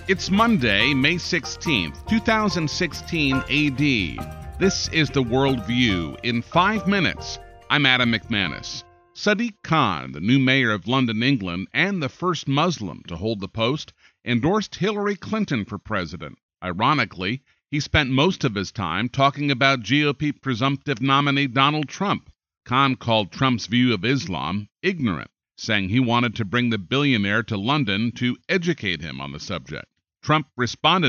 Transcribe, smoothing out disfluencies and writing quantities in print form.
It's Monday, May 16th, 2016 AD. This is the World View in 5 minutes. I'm Adam McManus. Sadiq Khan, the new mayor of London, England, and the first Muslim to hold the post, endorsed Hillary Clinton for president. Ironically, he spent most of his time talking about GOP presumptive nominee Donald Trump. Khan called Trump's view of Islam ignorant, saying he wanted to bring the billionaire to London to educate him on the subject. Trump responded